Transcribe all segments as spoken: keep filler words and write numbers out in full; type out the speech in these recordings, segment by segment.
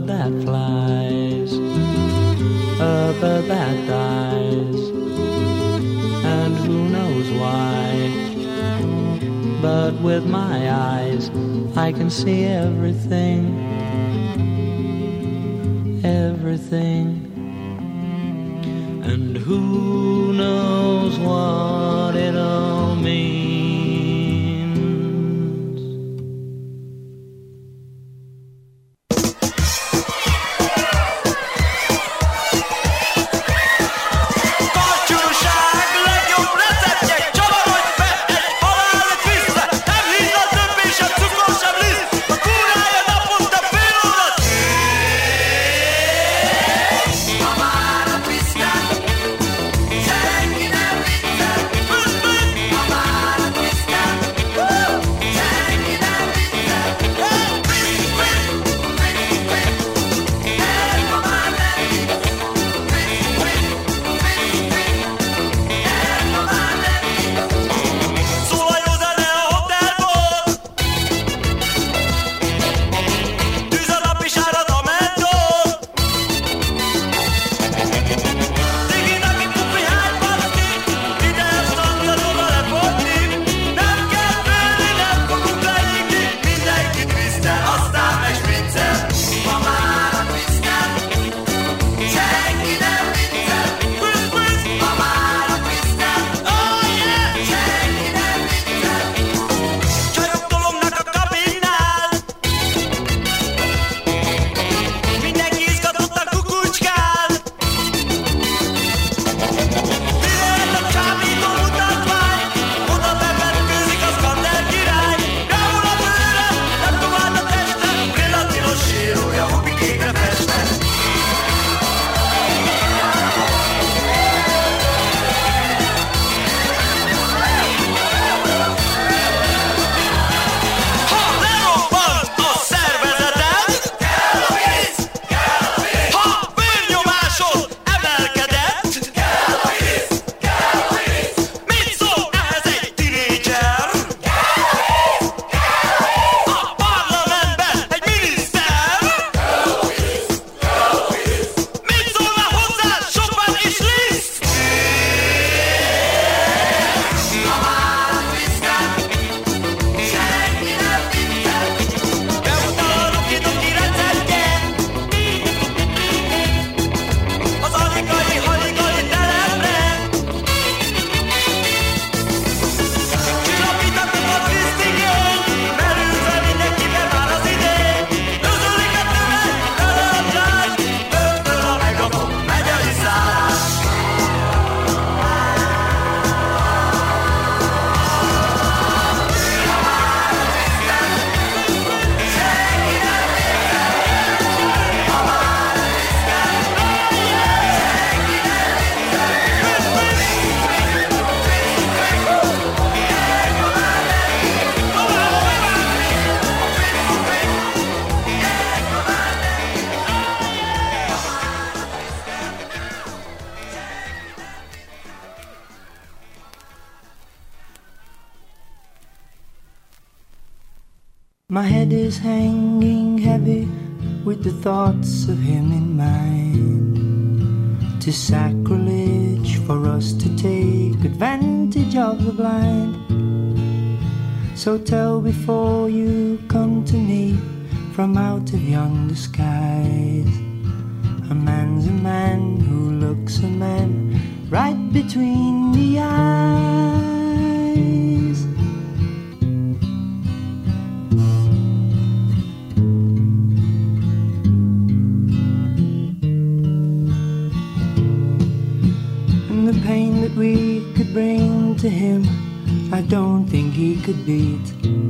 that flies, a bird that dies, and who knows why. But with my eyes I can see everything, everything. And who knows what it all means. My head is hanging heavy with the thoughts of him in mind. 'Tis sacrilege for us to take advantage of the blind. So tell before you come to me from out of yonder skies. A man's a man who looks a man right between the eyes. The pain that we could bring to him, I don't think he could beat.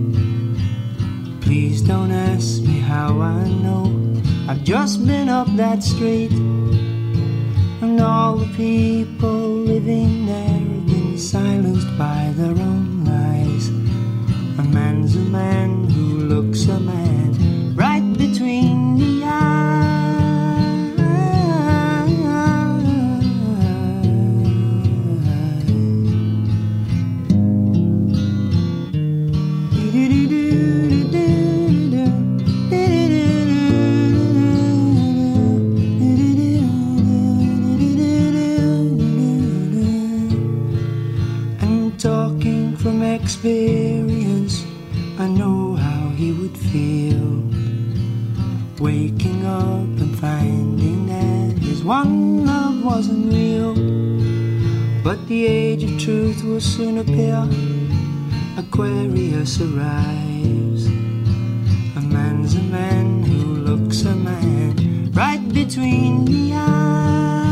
Please don't ask me how I know, I've just been up that street. And all the people living there have been silenced by their own lies. A man's a man who looks a man right between the eyes. experience, I know how he would feel, waking up and finding that his one love wasn't real. But the age of truth will soon appear. Aquarius arrives. A man's a man who looks a man right between the eyes.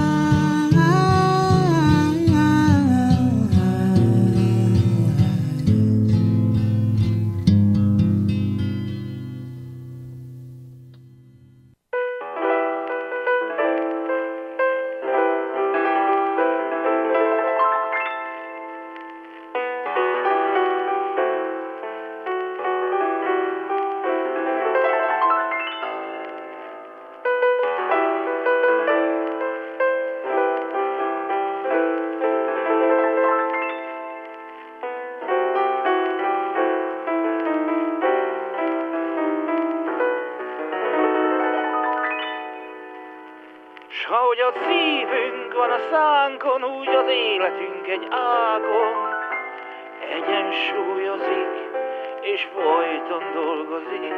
Ahogy a szívünk van a szánkon, úgy az életünk egy ágon egyensúlyozik, és folyton dolgozik.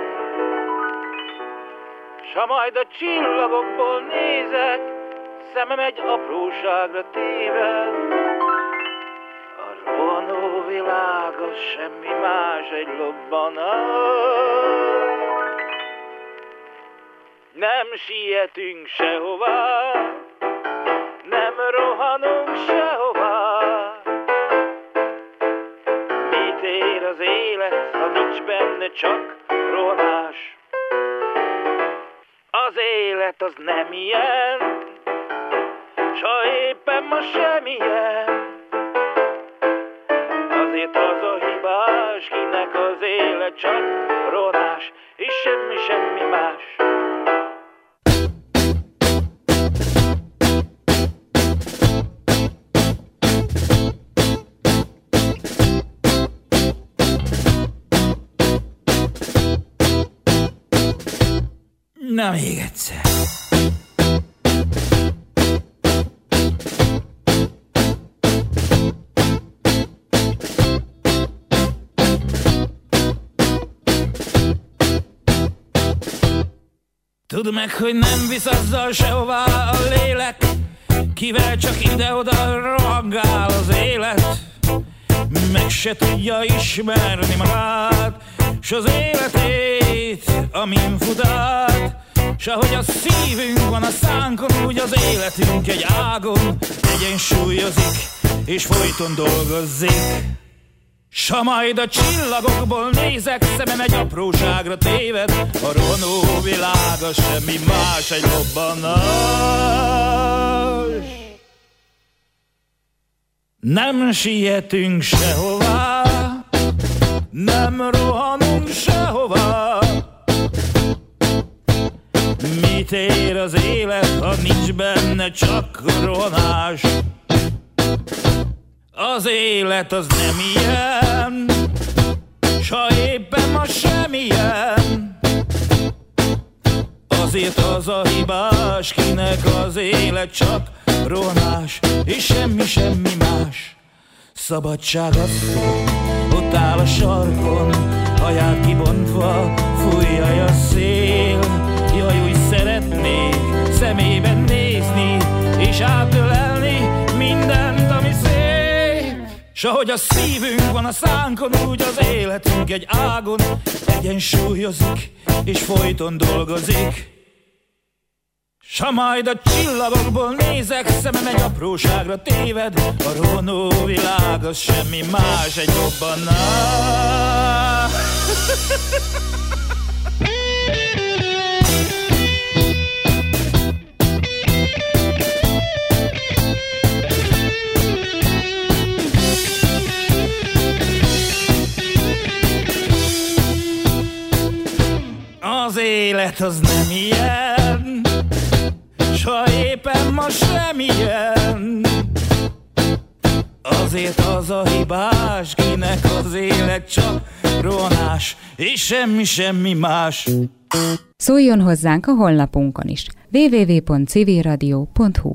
S ha majd a csillagokból nézek, szemem egy apróságra téved, a rohanó világ az semmi más, egy lobbanás. Nem sietünk sehová, nem rohanunk sehová. Mit ér az élet, ha nincs benne csak rohanás? Az élet az nem ilyen, s ha éppen ma semmilyen. Azért az a hibás, kinek az élet csak rohanás, és semmi, semmi más. Na még egyszer. Tudd meg, hogy nem visz azzal sehová a lélek, kivel csak ide-oda rohangál az élet. Meg se tudja ismerni magát, s az életét, amin fut át. S ahogy a szívünk van a szánkon, úgy az életünk egy ágon egyensúlyozik, és folyton dolgozik. S ha majd a csillagokból nézek, szemem egy apróságra téved, a rohanó világ az semmi más, egy robbanás. Nem sietünk sehová, nem rohanunk sehová. Mit ér az élet, ha nincs benne csak rohanás? Az élet az nem ilyen, s ha éppen ma semmilyen. Azért az a hibás, kinek az élet csak rohanás, és semmi, semmi más. Szabadság asszony, ott áll a sarkon, haját kibontva, fújja a szél. Jaj, úgy szeretnék szemében nézni, és átölelni mindent, ami szép. S ahogy a szívünk van a szánkon, úgy az életünk egy ágon egyensúlyozik, és folyton dolgozik. S ha majd a csillagokból nézek, szemem egy apróságra téved, a rohanó világ az semmi más, egy robbanás. Az élet az nem ilyen, s ha éppen ma semmilyen. Azért az a hibás, kinek az élet csak rohanás, és semmi, semmi más. Szóljon hozzánk a honlapunkon is. double-u double-u double-u pont civilradio pont hu.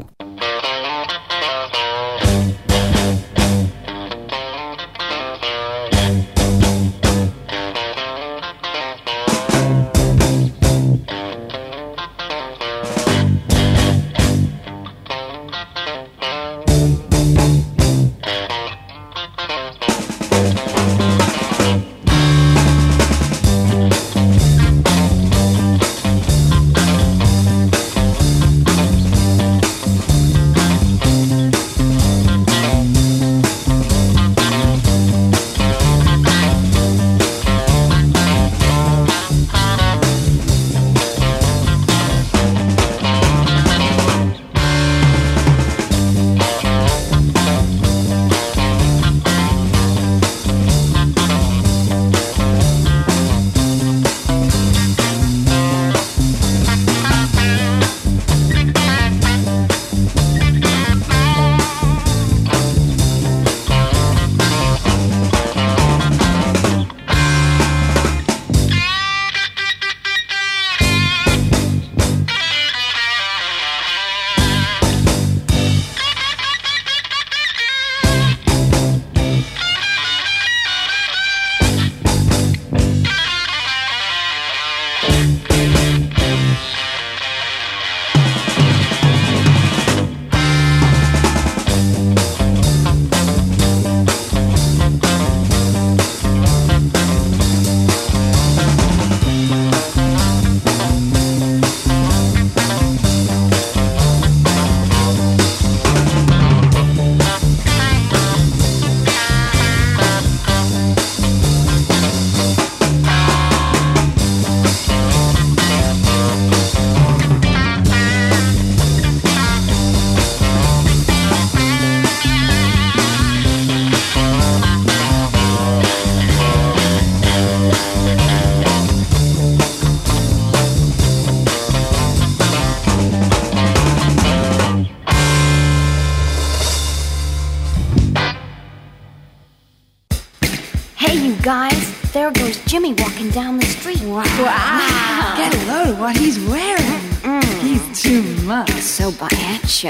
guys, there goes Jimmy walking down the street. Wow. wow. Get a load of what he's wearing. Mm. He's too much. So macho.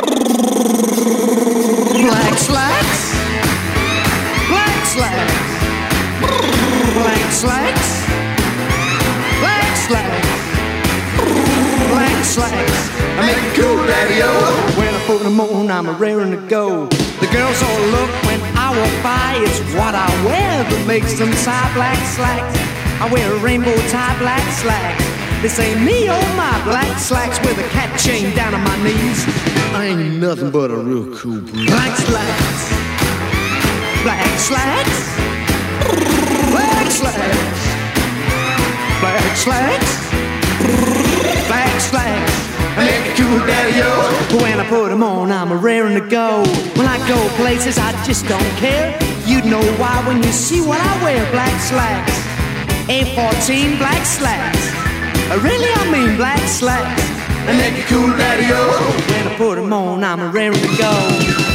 Black slacks. Black slacks. Black slacks. Black slacks. Black slacks. I make it cool, daddy-o. When I put them on, I'm raring to go. The girls all look when I walk by. It's what I wear that makes them sigh. Black slacks. I wear a rainbow tie, black slacks. They say me, oh my, black slacks with a cat chain down on my knees. I ain't nothing but a real cool breeze. Black slacks. Black slacks. Black slacks. Black slacks. Black slacks. I make it cool, daddy-o. When I put them on, I'm raring to go. When I go places, I just don't care. You'd know why when you see what I wear. Black slacks. A fourteen black slacks. Really, I mean black slacks. I make it cool, daddy-o. When I put them on, I'm raring to go.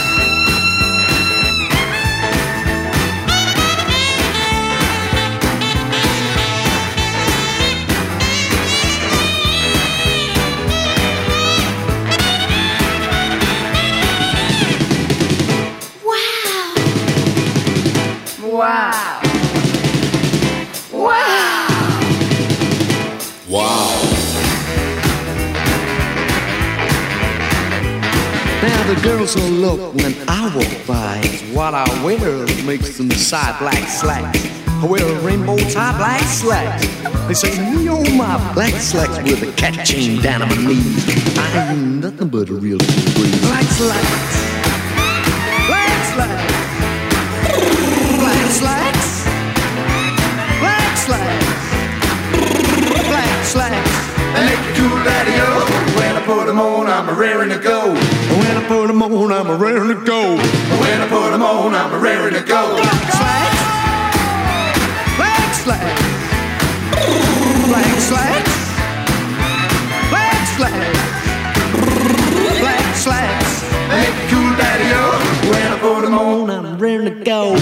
Wow. Wow. Wow. Now the girls will look when I walk by. It's what I wear that makes them sigh. Black slacks. I wear a rainbow tie, black slacks. They say me, oh my, black slacks with a cat chain down on my knees. I ain't nothing but a real breeze. Black slacks. Black slacks. Black slacks. Black slacks. Black slacks. I make it cool, daddy-o. When I put them on, I'm raring to go. When I put them on, I'm raring to go. When I put them on, I'm raring to go. Black slacks. Black slacks. Black slacks. Black slacks. Black slacks. I make it cool, daddy-o. When I put them on, I'm raring to go.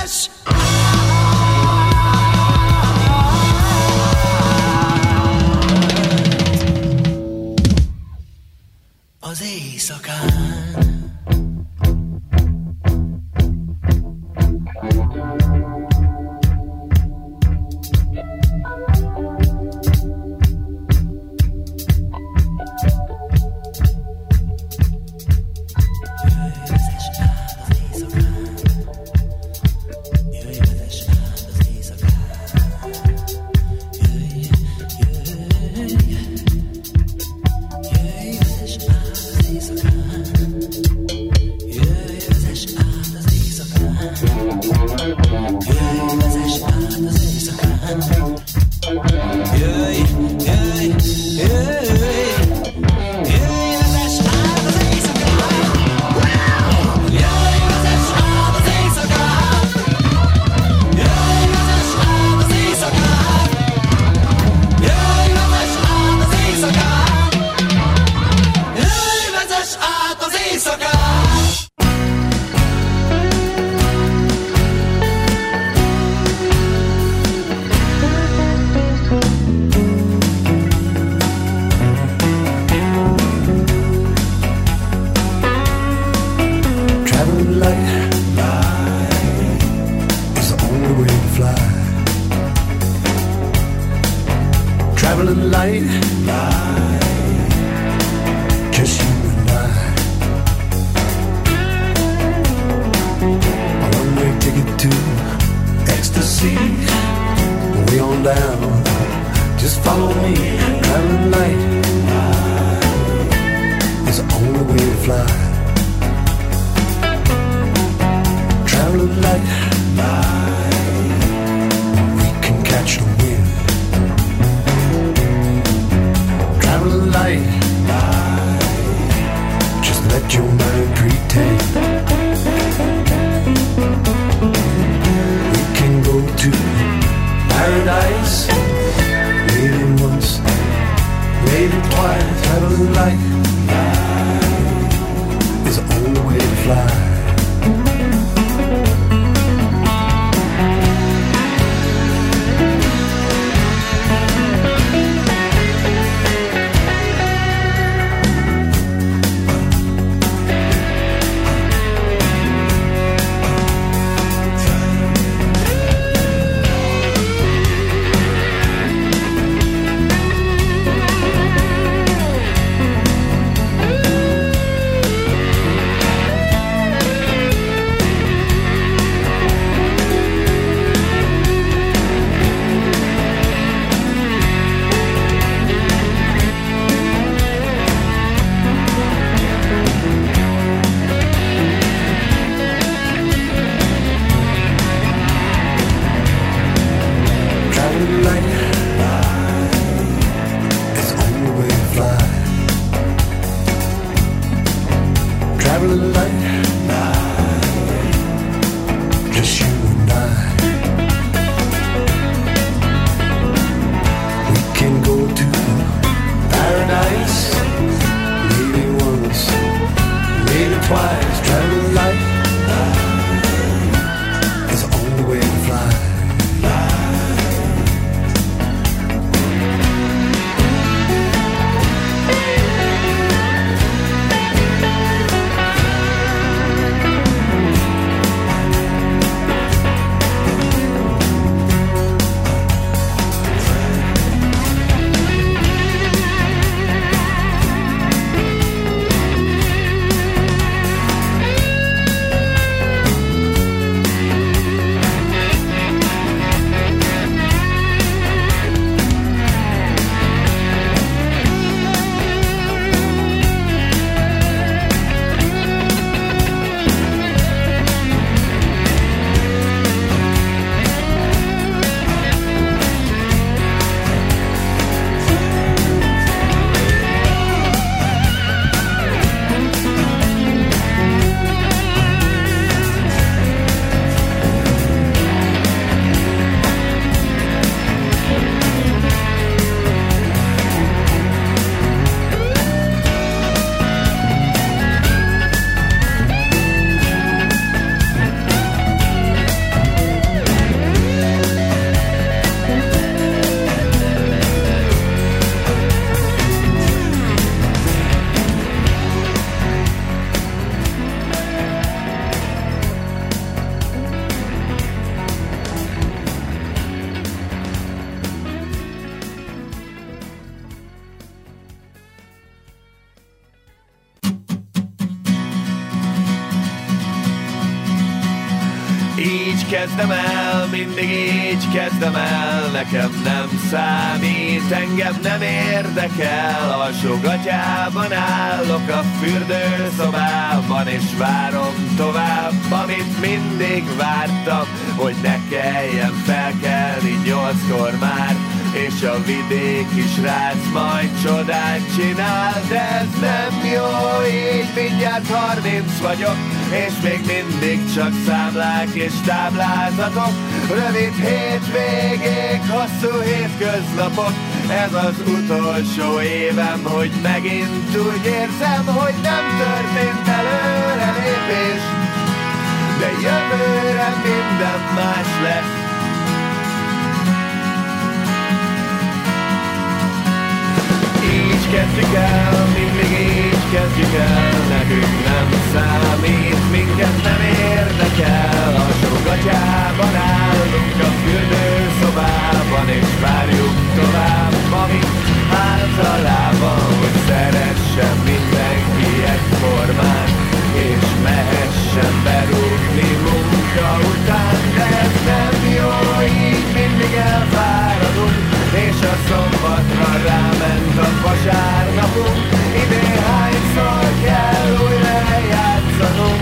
jövetes az éjszakán. Így kezdem el, mindig így kezdem el, nekem nem számít, engem nem érdekel. Alsógatyában állok a fürdőszobában, és várom tovább, amit mindig vártam, hogy ne kelljen felkelni nyolckor már, és a vidéki srác majd csodát csinál. De ez nem jó, így mindjárt harminc vagyok, és még mindig csak számlák és táblázatok. Rövid hétvégék, hosszú hétköznapok, ez az utolsó évem, hogy megint úgy érzem, hogy nem történt előrelépés, de jövőre minden más lesz. Így kezdjük el, mindig így kezdjük el, nekünk nem számít, minket nem érdekel.